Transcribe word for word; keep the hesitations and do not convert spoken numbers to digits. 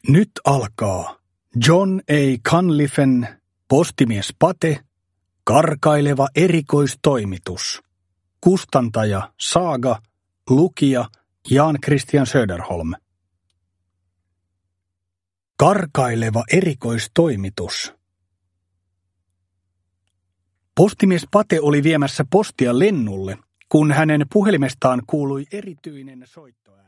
Nyt alkaa John A. Cunliffen Postimies Pate, karkaileva erikoistoimitus. Kustantaja Saaga, lukija Jan Christian Söderholm. Karkaileva erikoistoimitus. Postimies Pate oli viemässä postia Lennulle, kun hänen puhelimestaan kuului erityinen soittoääni.